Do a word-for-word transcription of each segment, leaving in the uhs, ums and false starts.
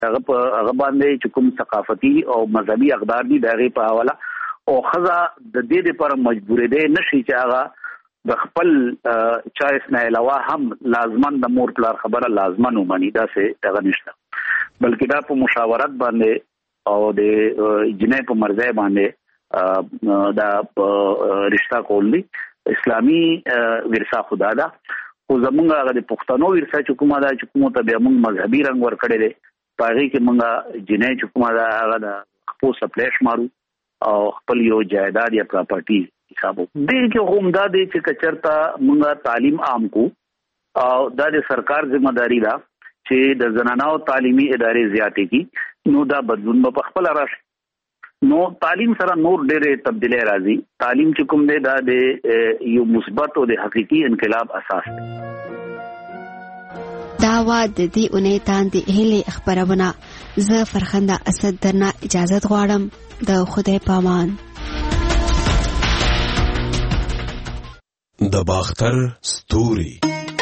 هغه په هغه باندې چې کوم ثقافتي او مذهبي اقدار دي دغه په حواله او خزا د دې لپاره مجبور دي نشي چې هغه د خپل چایس نه علاوه هم لازمان د مور پلار خبره لازمان ومني دا څه دغه نشته بلکې دا په مشاورت باندې او د جنې په مرزه باندې دا رشتہ کول دي اسلامي ورثه خدا دا خو زمونږ هغه د پښتنو ورثه چې کومه دا چې کومه ته به موږ مذهبي رنګ ور کړی دی پاره کې موږ جنې چې کومه دا هغه د خپل سپلیش مارو او خپل یو جایداد یا پراپرټي حسابو دې کې هم دا دی چې کچرتا موږ تعلیم عام کو او دا د سرکار ذمہ داری ده چې د زنانو تعلیمي ادارې زیاتې کی نو دا بدلون په خپل راشي نو تعلیم سره نور ډېرې تبدیلی راځي تعلیم چې کوم دی دا د یو مثبت او د حقيقي انقلاب اساس دی دا وا د دې اونۍ تاندې هلي خبرونه زه فرخنده اسد درنه اجازه غواړم د خدای پامان د باختر ستوري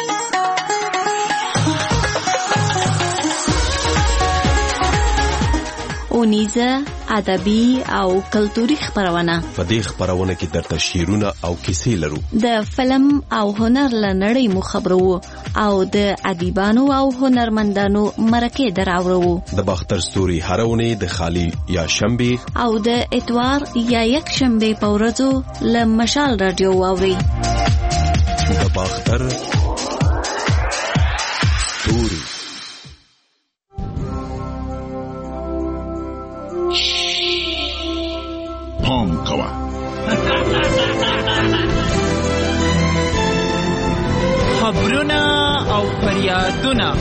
اونیزه ادبي او کلتوري خبرونه په دې خبرونه کې درته شعرونه او کیسې لرو د فلم او هنر لنړۍ مو خبرو او د ادیبانو او هنرمندانو مرکه دراورو د باختر ستوري هرونه د خالی یا شنبه او د اتوار یا یک شنبه په ورځو ل مشال رادیو واوري د باختر ستوري پام کوا خبرونه او فریادونه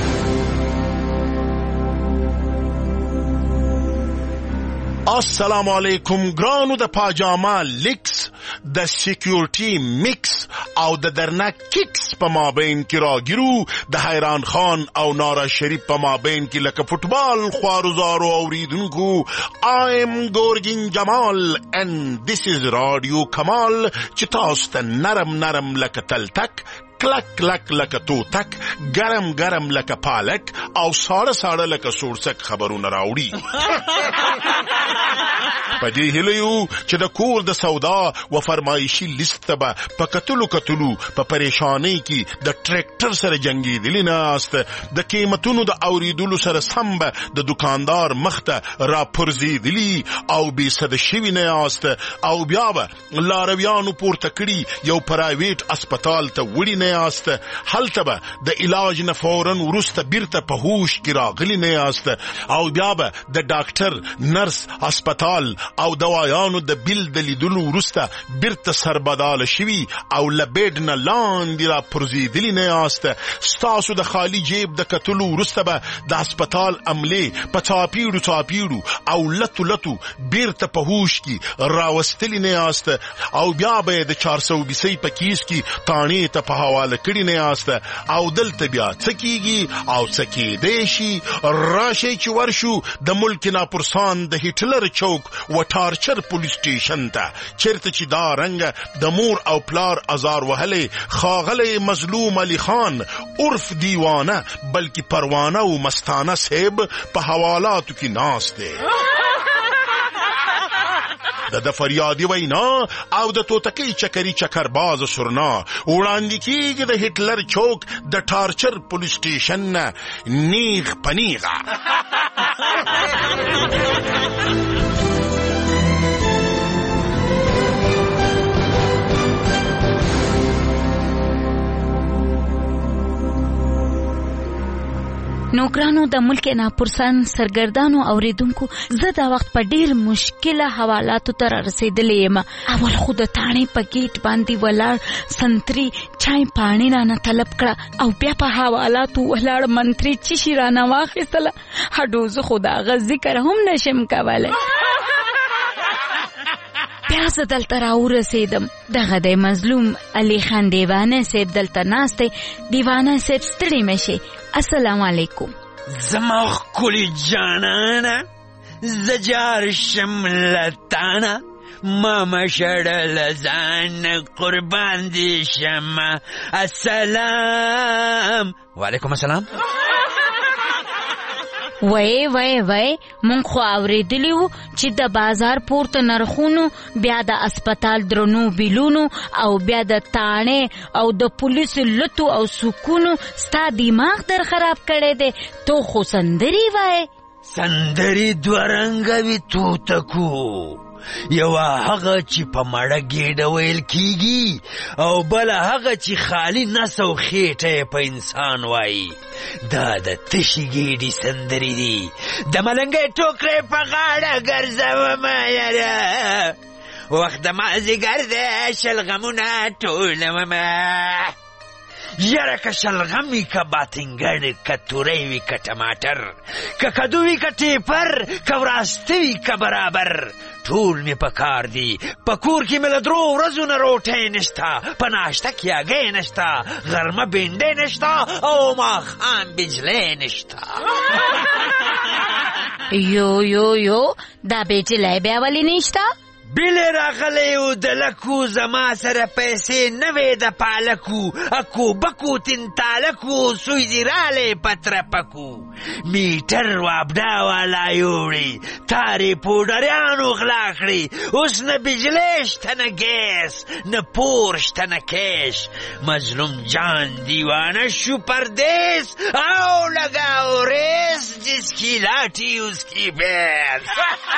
السلام علیکم ګرانو د پاجاما لیکس د سکیورټي میکس او د درنک کیکس په مابین کې راګیرو د حیران خان او نارا شریف په مابین کې لکه فوټبال خوارزارو اوریدونکو آی ام ګورګین جمال and this is رادیو کمال چې تاسو ته نرم نرم لکه تلتک کلک کلک لکه توتک گرم گرم لکه پالک او ساړه ساړه لکه سورسک خبرونه راوړي پدې هلیو چې د کور د سودا و فرمایشي لیست به په کتلو کتلو په پریشانی کې د ټریکټر سره جنگي دي نه است د قیمتونو د اوریدلو سره سم به د دکاندار مخته را پرزي دي او به صد شوی نه است او بیا به لارویانو پورته کړي یو پرایویټ هسپتال ته وړي نه است هلته به د علاج نه فورن ورسته بیرته په هوش کې راغلي نه است او بیا به د ډاکټر نرس هسپتال او دوایانو د بیل د لیدلو ورسته بیرته سربدال شوی او لبیډ نه لاندې را پرزیدلی نه است ستاسو د خالی جیب د کتلو ورسته به د هسپتال عملې په چاپیړو چاپیړو او لتو لتو بیرته په هوش کې راوستلی نه است او بیا به د چار سو بیس په کیس کې تانې ته په حواله کړی نه است او دلته بیا څکیږي او څکی دیشي راشي چې ورشو د ملک ناپرسان د هټلر چوک و ټارچر پولیس سټیشن ته چیرته چې دا رنګ د مور او پلار ازار وهلې خاغله مظلوم علي خان عرف دیوانه بلکې پروانه او مستانه صاحب په حوالاتو کې ناس دي د د فریادي وینا او د توتکی چکری چکرباز سرنا وړاندې کېږي د هټلر چوک د ټارچر پولیس سټیشن نیغ پنیغه نوکرانو د ملک ناپرسان سرګردانو اوریدونکو زه دا وخت په ډیر مشکله حوالاتو تر رسیدلې یم اول خو د تاڼې په گیټ باندې ولاړ سنتري چای پاڼې رانه طلب کړه او بیا په حوالاتو ولاړ منتري چیشي رانه واخیستله هډو زه خو د هغه ذکر هم نشم کولی بیا زه دلته راورسېدم دغه د مظلوم علي خان دیوانه صاحب دلته ناست دی دیوانه صاحب ستړي مه شئ السلام علیکم زما ښکلې جانانه زه جار شم لتانه ما مشړل ځان قربان دي شم السلام وعلیکم السلام وای وای وای مونږ خو اورېدلی وو چې د بازار پورته نرخونو بیا د اسپتال درنو بیلونو او بیا د تاڼې او د پولیسو لتو او سکونو ستا دماغ در خراب کړی دی. تو خو سندري وای. سندري دوه رنګه وي توتکو، یوه هغه چې په مړه ګېډه ویل کیږي او بله هغه چې خالی نس او خېټه په انسان وایي. دا د تشي ګېډې سندرې دي. د ملنګۍ ټوکرې په غاړه ګرځومه یاره، وخت د مازدیګر دی شلغمونه ټولومه. یاره که شلغم وي که باتنګړ که توری وي که ټماټر که کدو وي که ټیپر که وراسته وي که برابر ټول مې په کار دي. په کور کې مې له درو ورځو نه روټۍ نشته، په ناشته کې هګۍ نشته، غرمه بینډۍ نشته او ماښام بجلی نشته. یو یو یو دا بجلی بیا ولې نشته؟ بیلی راغلی و د لکو، زما سره پیسې نوې د پالکو، اکو بکو تنتالکو سوی دی رالی پترپکو. میټر وابډا والا یوړي، تارې پوډریانو غلا کړي، اوس نه بجلی شته نه ګیس نه پور شته نه کیش. مظلوم جان دیوانه شو پردیس او لگاو ریس، جس کی لاٹھی اس کی بیس.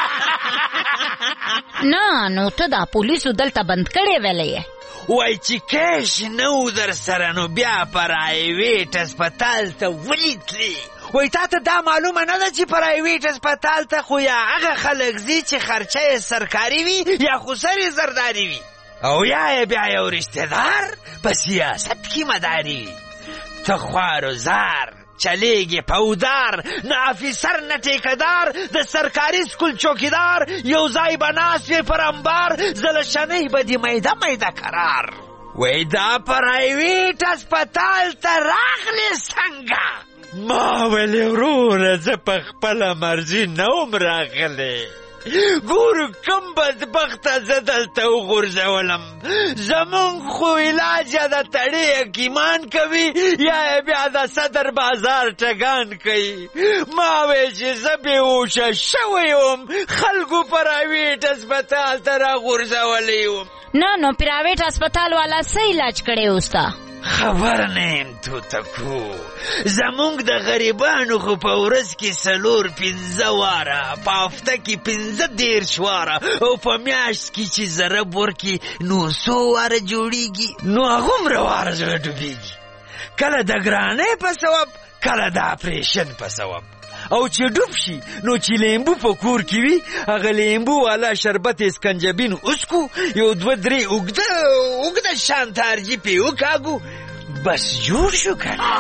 نه نو ته دا پولیسو دلته بند کړی ویلی. وای چې کیش نو در سره نو بیا پرایویټ اسپتال ته ولې تلې؟ وای تا ته دا معلومه نه ده چې پرایویټ اسپتال ته خو یا هغه خلک ځي چې خرچه یې سرکاري وي یا خو سر یې زرداري وي، او یا یې بیا یو رشتهدار په سیاست کې مداري وي. ته خوار و زار چلیږي پودار، نه افیسر نه ټیکدار، د سرکاري سکول چوکیدار، یو ځای به ناست وي پر امبار، زله شنۍ به دې میده میده قرار. وای دا پرایویټ اسپتال ته راغلې څنګه؟ ما ولې وروره زه په خپله مرضي نه وم راغلی. ګورو کم بدبخته زه دلته وغورځولم. زمونږ خو علاج یا د تړې حکیمان کوي یا یې بیا د صدر بازار ټګان کوي. ما وی چې زه بېهوشه شوی وم، خلکو پرایویټ اسپتال ته راغورځولی وم. نه نو پرایویټ اسپتال والا څه علاج کړی اوستا؟ خبر نه یم توتکو، زمونږ د غریبانو خو په ورځ کې څلور پنځه واره، په هفته کې پنځه دېرش واره، او په میاشت کې چې ضرب ورکړي نو څو واره جوړېږي، نو هغومره واره زړه ډوبېږي. کله د ګرانۍ په سبب، کله د اپریشن په سبب. او چې ډوب شي نو چې لیمبو په کور کې وي، هغه لیمبو والا شربت اسکنجبین اسکو، یو دوه درې اوږده اوږده شانتارجي پې وکاږو، بس جوړ شو کنه.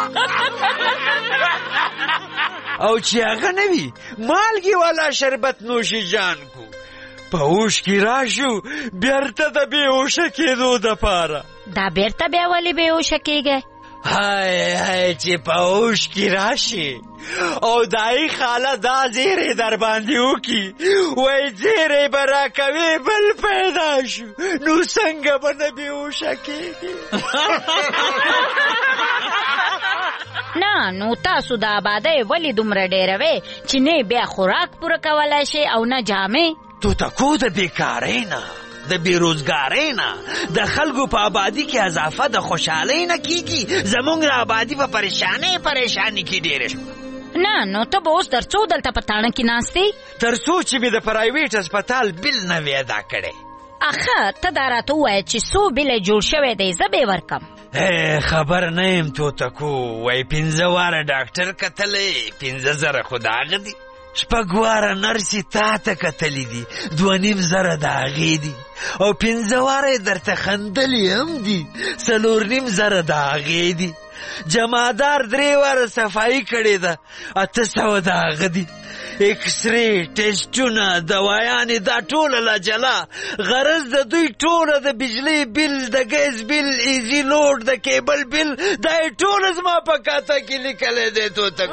او چې هغه نه وي مالګې والا شربت نوشي جان کو، په هوش کې راشو بیرته د بېهوشه کېدو دپاره. دا بیرته بیا ولې بېهوشه کېږئ؟ های های چې په هوش کې راشي او دای خاله دا زیری در باندې وکي، وای زیری به راکوي بل پیدا شو، نو څنګه به نه بېهوشه کېږي؟ نه نو تاسو د آبادۍ ولې دومره ډېروئ چې نه بیا خوراک پوره کولی شئ او نه جامې؟ توتکو د بېکارۍ نه، د بیروزګارۍ نه، د خلکو په آبادي کې اضافه د خوشحالۍ نه کیږي، زمونږ د آبادي په پریشانۍ پریشاني کې ډېره شوه. نه نو ته به اوس تر څو دلته په تاڼه کې ناست یې؟ تر څو چې مې د پرایویټ اسپتال بل نه وي ادا کړی. اخه ته دا راته ووایه چې څو بل یې جوړ شوی دی، زه به یې ورکم. خبر نه یم توتکو، وای پنځه واره ډاکټر کتلی، پنځه زره خو د هغه دي، شپږ واره نرسې تا ته کتلی دي، دوه نیم زره د هغې دي، او پنځه واره یې درته خندلي هم دي، څلور نیم زره د هغې دي. جمادار درې واره صفایي کړې ده، اته سوه د هغه دي. اکسرې، ټیسټونه، دوایانې دا ټوله لا جلا، غرض د دوی ټوله د بجلی بل، د ګیس بل، ایزي لوډ، د کیبل بل، دا یې ټوله زما په کاته کې لیکلی دی توتک.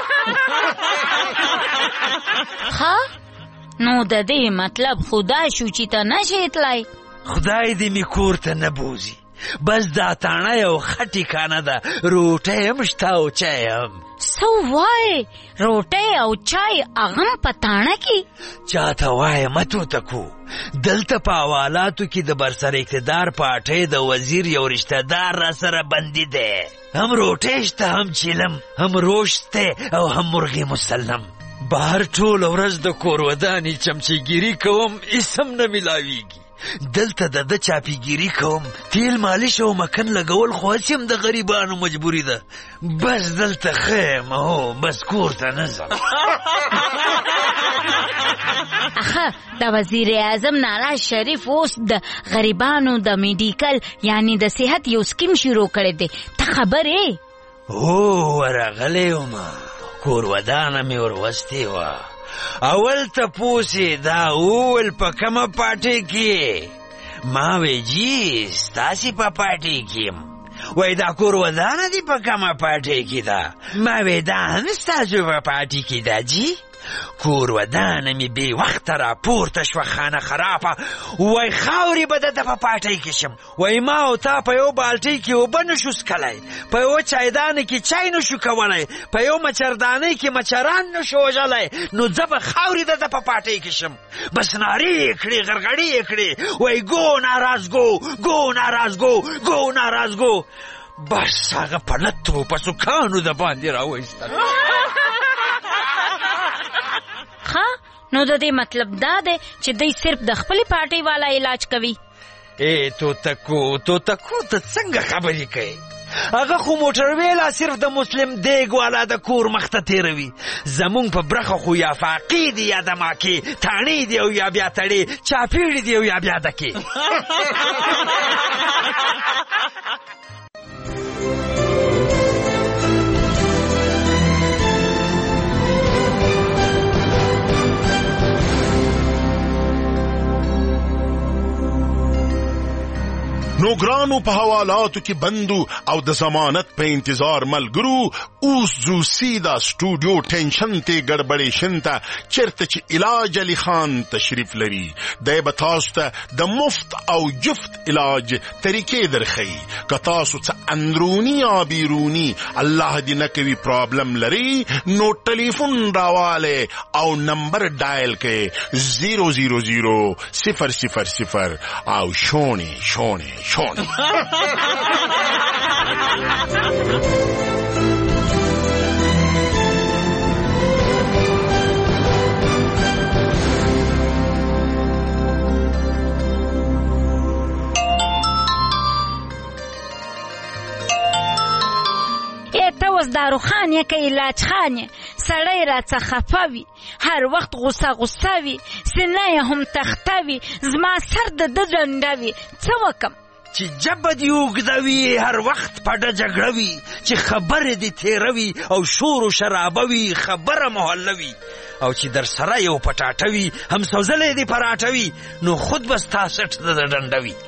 ها نو د دې مطلب خدا شو چې ته نشې تلای؟ خدای دې مې کور ته نه بوزي، بس دا تاڼه یو ښه ټیکانه ده، روټۍ هم شته او چای هم. څه وایې؟ روټۍ او چای هغه هم په تاڼه کې؟ چاته وایه مه توتکو، دلته په حوالاتو کې د برسر اقتدار پاټۍ د وزیر یو رشته دار را سره بندي دی. هم روټۍ شته، هم چیلم، هم روش شته او هم مرغې مسلم. بهر ټول ورځ د کور ودانې چمچېګیري کوم، اسم نه میلاویږي. دلته د ده چاپیګیري کوم، تیل مالش او مکن لګول خو هسې هم د غریبانو مجبوري ده. بس دلته ښه یم، هو بس کور ته نه ځم. اخه د وزیر اعظم نواز شریف اوس د غریبانو د میډیکل یعنی د صحت یو سکیم شروع کړی دی، ته خبرې؟ هو ورغلی ومه، کور ودانه مې وروستې وه. اول تپوسې دا اول په کومه پارټۍ کې؟ ما وی جی ستاسې په پارټۍ کې یم. وای دا کور ودانه دې په کومه پارټۍ کې ده؟ ما وی دا هم ستاسو په پارټۍ کې ده جی. کور ودانه مې بې وخته راپورته شوه خانه خرابه. وای خاورې به د ده په پارټۍ کې شم. وای ما او تا په یو بالټۍ کې اوبه نشو څکلی، په یو چایدانه کې چای نشو کولی، په یو مچردانۍ کې مچران نشو وژلی، نو زه به خاورې د ده په پارټۍ کې شم. بس نارې یې کړې، غرغړې یې کړې، وای ګو ناراض ګو، ګو ناراض ګو، ګو ناراض ګو. بس هغه پلتو په سوکانو د باندې راوایستل. ها نو د دې مطلب دا دی چې دوی صرف د خپلې پارټۍ والا علاج کوي؟ ای توتکو توتکو ته څنګه خبرې کوي؟ هغه خو موټر ویلا صرف د مسلم دیګ والا د کور مخته تیروي. زمونږ په برخه خو یا فاقې دي یا دماکې، تاڼې دي او یا بیا تړې، چاپیړې دي او یا بیا دکې. نو ګرانو په حوالاتو کې بندو او د ضمانت په انتظار ملګرو، اوس ځو سیدا سټوډیو ټینشن ته ګډبډېشن ته چېرته چې علاج علي خان تشریف لري. دی به تاسو ته د مفت او جفت علاج طریقې درښیي. که تاسو څه اندروني یا بیروني الله دې نه کوي پرابلم لري، نو ټلیفون راواله او نمبر ډایل کړئ زیرو زیرو زیرو صفر صفر صفر او شونې شونې شونې. ته اوس دارو خان یې که علاج خان یې؟ سړی راڅه خفه وي، هر وخت غوسه غوسه وي، سینه یې هم تخته وي، زما سر د ده ډنډه وي، څه وکم؟ چې جبه دې اوږده وي، هر وخت پډه جګړه وي، چې خبرې دې تېره وي او شور و شرابه وي، خبره محله وي، او چې در سره یو پټاټه وي، هم سوزلی دې پراټه وي، نو خود به ستا سټ د ډنډه وي.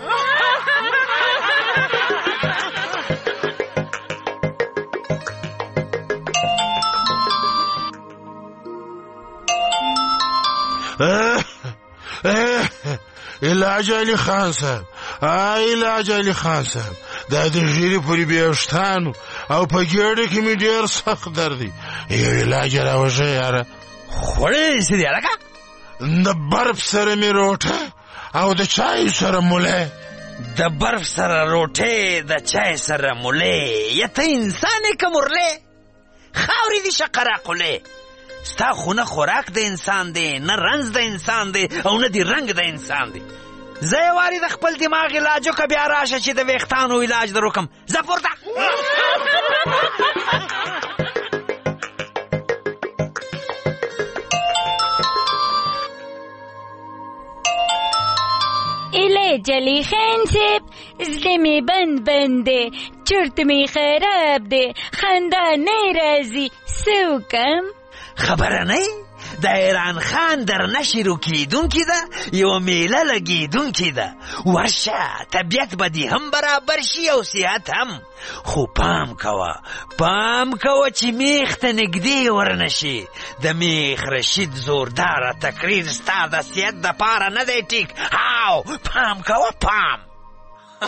علاج علي خان صاحب، علاج علي خان صاحب، دا د ژیرې پورې بیاشتانو او په ګېډه کې مې ډېر سخت درد دی، یو علاج یې راوښیه یاره. خوړې څه دي هلکه؟ د برف سره مې روټه او د چای سره مولی. د برف سره روټې، د چای سره مولی. یا ته انسان یې که مرلی؟ خاورې دي شقراقلې. ستا خونه خوراک د انسان دی، نه رنځ د انسان دی او نه دی رنګ د انسان دی. زه یې وارې د خپل دماغ علاج وکړه، بیا راشه چې د ویښتانو علاج در وکړم. زه پورته. علاج علي خان صاحب، زړه مې بند بند دی، چرت مې خراب دی، خندا نه راځي، څه وکړم؟ خبره نه د ایران خان در نشرو کیدونکې ده، یوه میله لګېدونکې ده. ورشه طبیعت به دې هم برابر شي او صحت هم، خو پام کوه پام کوه چې میخ ته نږدې ورنشي. د میخ رشید زورداره تقریر ستا د صحت دپاره نه دی ټیک. هاو پام کوه پام.